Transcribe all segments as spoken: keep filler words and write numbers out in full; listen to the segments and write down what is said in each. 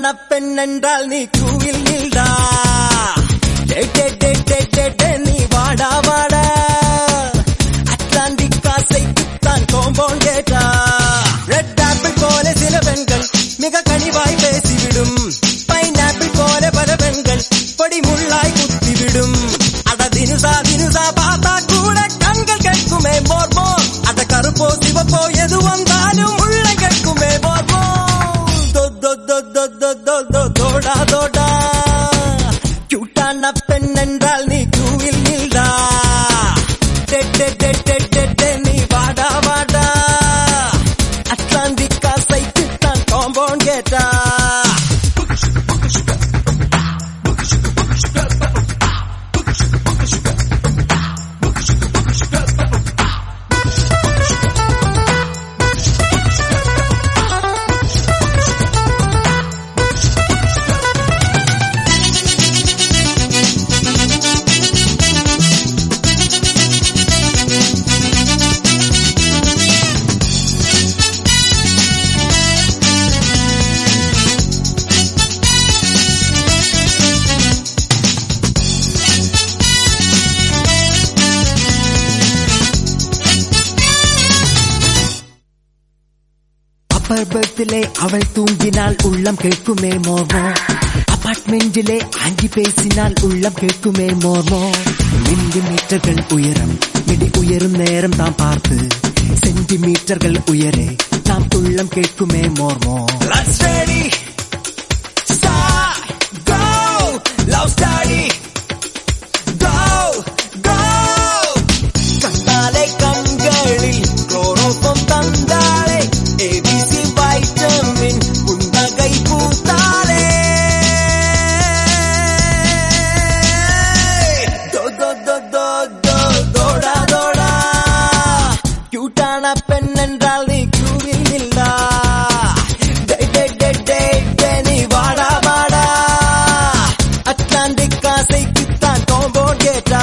பெண்ணென்றால் நீ கூவில் நில்டா நீ வாடா வாடா அட்லாண்டிக் காசைக்குத்தான் கோம்பவுண்ட் கேட்டா ரெட் ஆப்பிள் போல சில பெண்கள் மிக கனிவாய் பேசிவிடும் பைனாப்பிள் போல பல பெண்கள் பொடி முள்ளாய் குத்திவிடும் அட தினுசா தினுசா பார்த்தா கூட கண்கள் கேட்குமே மோர் மோர் அட கருப்போ சிவப்போ எது வந்தாலும் உள்ள கேட்குமே மோர் மோர் தோடா தோடா கியூட்டான பெண்ணென்றால் நீ கூவில் நில்டா நீ வாடா வாடா அட்லாண்டிக் காசைக்குத்தான் காம்பவுண்ட் கேட்டா பர்பத்திலே அவள் தூங்கினால் உள்ளம் கேட்குமே மோர்மோ அபார்ட்மெண்டிலே ஆங்கி பேசினால் உள்ளம் கேட்குமே மோர்மோ மில்லி மீட்டர்கள் உயரம் மிடி உயரும் நேரம் தாம் பார்த்து சென்டிமீட்டர்கள் உயரே தாம் உள்ளம் கேட்குமே மோர்மோ கண்ணாலே கண்களில் குளோரோஃபார்ம் தந்தாளே ஏபிசி வைட்டமின் புன்னகை பூத்தாளே தோடா தோடா கியூட்டான பெண்ணென்றால் நீ கூவில் நில்டா நீ வாடா வாடா அட்லாண்டிக் காசைக்குத்தான் காம்பவுண்ட் கேட்டா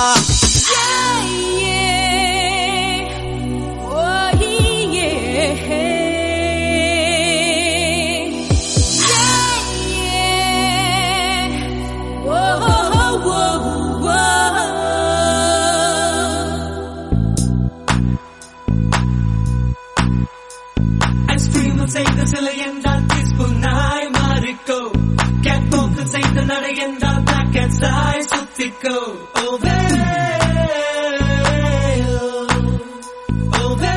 செய்த சிலை என்றால் பீஸ்புல் நாய் மாறிக்கோ கேட் போக்கு செய்த நடை என்றால் பிளாக் கேட் சாய் சுத்திக்கோ ஓவே ஓவே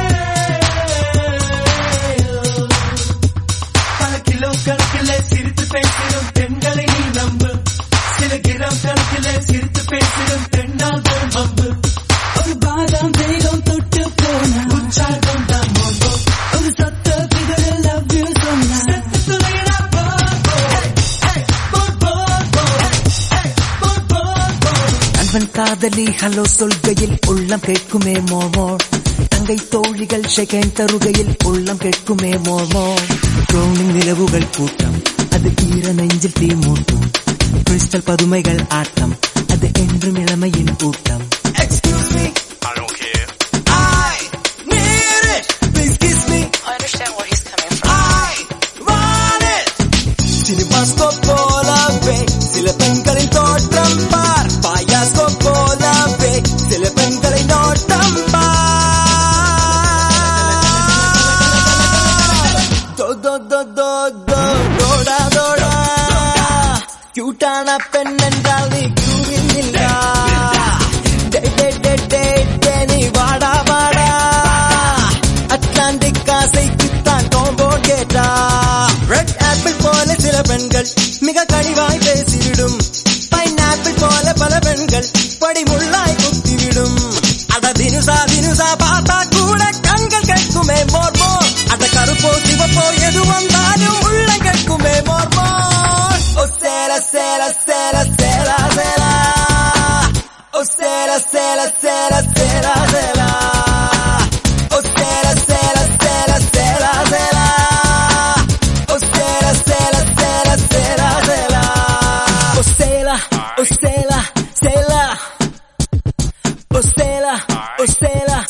பல கிலோ கணக்கிலே சிரித்து பேசிடும் பெண்களை நீ நம்பு சில கிராம் கணக்கிலே சிரித்து பேசிடும் பெண்ணால் போல் மம்பு ஒரு பாதாம் தேகம் தொட்டு போன உற்சாகம் தான் மோகோ ஒரு சத்த காதலி ஹலோ சொல்கையில் உள்ளம் கேட்குமே மோமோ தங்கை தோழிகள் செகண்ட் தருகையில் உள்ளம் கேட்குமே மோமோ ட்ரோனிங் நிலவுகள் கூட்டம் அது ஈர நெஞ்சில் தீ மூட்டும் கிறிஸ்டல் பதுமைகள் ஆட்டம் அது என்றும் இளமையின் கூட்டம் Excuse me, I don't care. I need it. Please kiss me. I understand where he's coming from. I want it. Cinemascope போலவே சில பெண்களின் தோற்றம் பார் பாயாஸ்கோப் போலவே சில பெண்களை நோட்டம் தோடா தோடா கியூட்டான பெண்ணென்றால் நீ கூவில் நில்டா நீ வாடா வாடா அட்லாண்டிக் காசைக்குத்தான் காம்பவுண்ட் கேட்டா ரெட் ஆப்பிள் போல சில பெண்கள் மிக கனிவாய் பேசிவிடும் பைனாப்பிள் போல பல பெண்கள் படி முள்ளாய் குத்திவிடும் அட தினுசா தினுசா பார்த்தா கூட கண்கள் கேட்குமே மோர் மோர் அட கருப்போ சிவப்போ எது வந்தாலும் உள்ள கேட்குமே மோர் மோர் ஓ சேல சேல சேல சேல சேல ஓ சேல சேல சேல சேல சேல ஓ சேல சேல சேல சேல சேல ஓ சேல சேல சேல சேல சேல ஓ சேல ஓ சேல சேல ஓ சேல ஓ சேல